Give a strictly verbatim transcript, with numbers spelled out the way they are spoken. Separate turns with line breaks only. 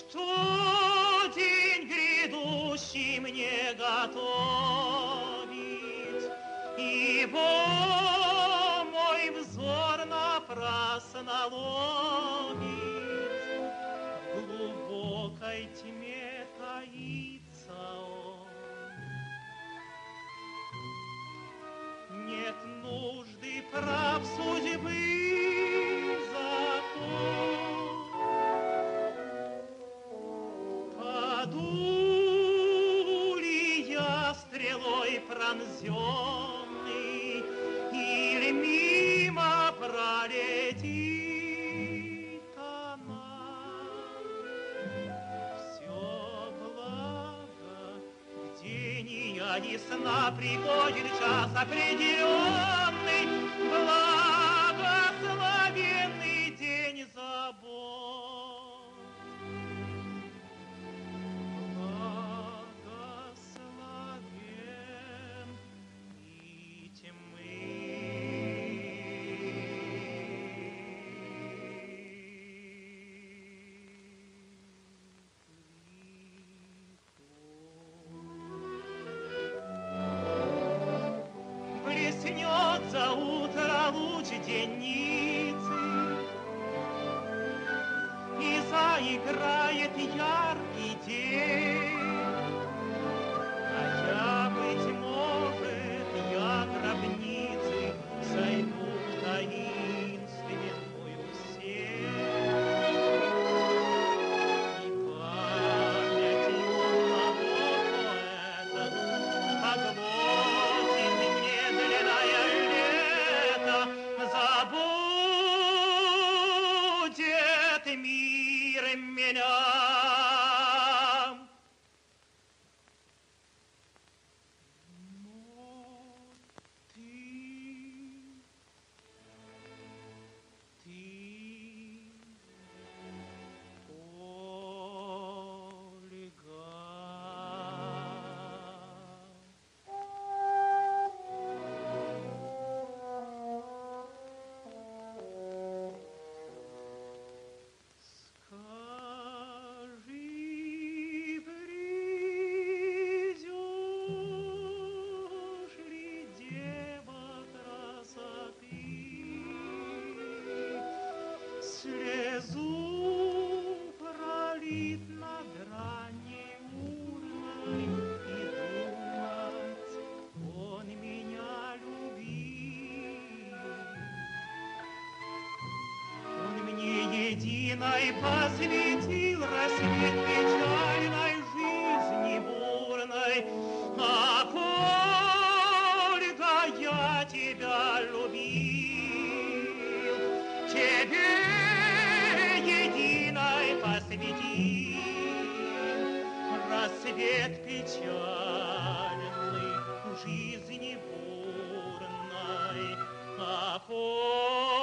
что день грядущий мне готовит, ибо мой взор напрасно ловит, в глубокой тьме таится он. Нет нужды прав судьбы закон. Паду ли я стрелой пронзенный, или мимо пролетит она? Все благо в день ясно приходит час определенный, благословенный день забот. Благословен и тьмы. Блеснет за утро луч денницы, и заиграет яркий день. А я, быть может, я гробницы зайду в таинственную сень. И памятью одного поэта оглотит медленное лето, забудет мир меня. Но ты, ты, скажи, придешь ли, дева красоты, слезу пролит на грани урной, и думать, он меня любил. Он мне единой посвятил рассвет печальной жизни бурной. Ах, Ольга, я тебя любил, тебе единой посвятил рассвет печальный жизни бурной. Ах,